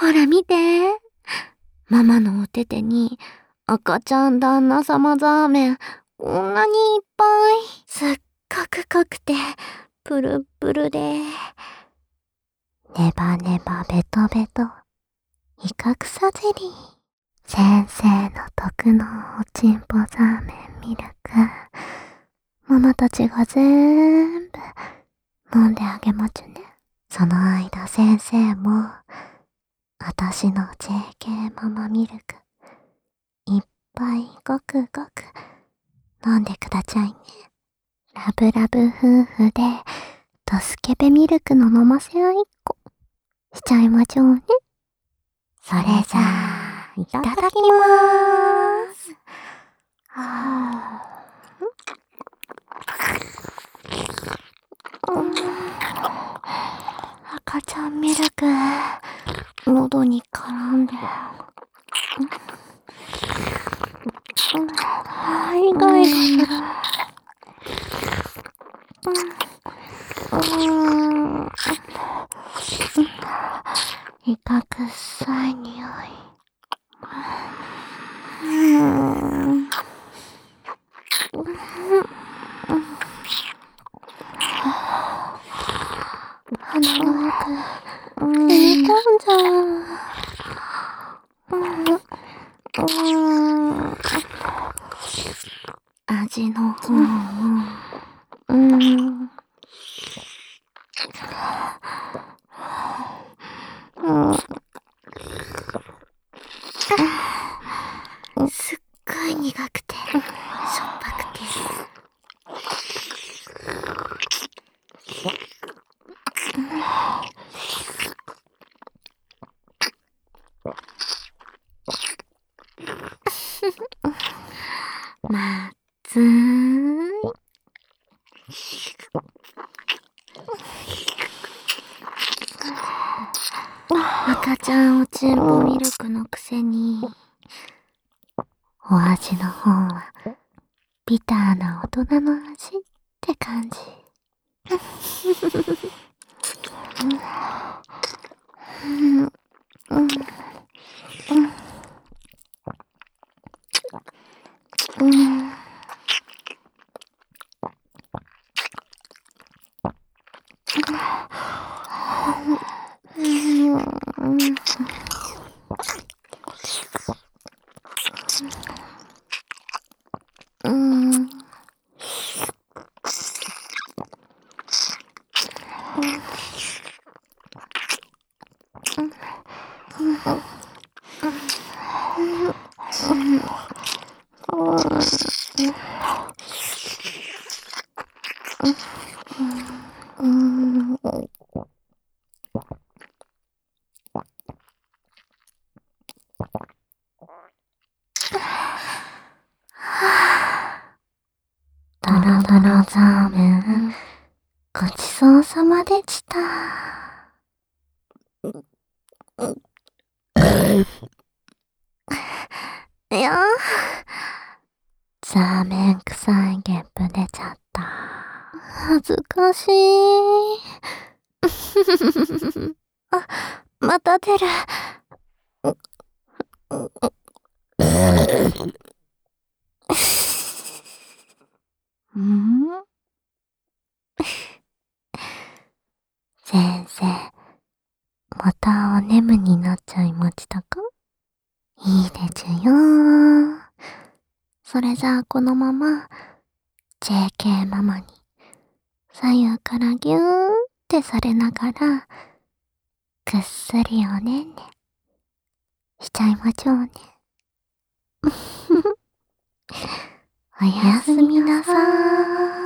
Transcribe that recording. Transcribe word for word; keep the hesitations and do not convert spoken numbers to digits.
ほら見て。ママのお手手に赤ちゃん旦那様ザーメン、こんなにいっぱい。すっごく濃くて、プルップルで。ネバネバベトベト、イカクサゼリー。先生の特のおちんぽザーメンミルク。ママたちが全部飲んであげまちゅね。その間先生も、あたしの ジェーケー ママミルク、いっぱいごくごく飲んでくだちゃいね。ラブラブ夫婦で、ドスケベミルクの飲ませ合いっこ、しちゃいましょうね。それじゃあ、いただきまーす。はぁ、うん、赤ちゃんミルク、喉に絡んで、うん、あ、イガイガする。うん、うん、イカくさい匂い。うん、鼻の奥、染み込んじゃう。うん、味の方も、うん、うん、すっごい苦くて、しょっぱくて。まずーい。赤ちゃんおちんぽミルクのくせに、お味の方はビターな大人の味って感じ。うんうんうんうん、うん、ドロドロザーメン、ごちそうさまでした。いやー、ザーメン臭いゲップ出ちゃった。恥ずかしい。あ、また出る。ん？先生、またお眠になっちゃいましたか？いいでちゅよー。それじゃあこのまま ジェーケー ママに左右からギューってされながらぐっすりおねんねしちゃいましょうね。おやすみなさーい。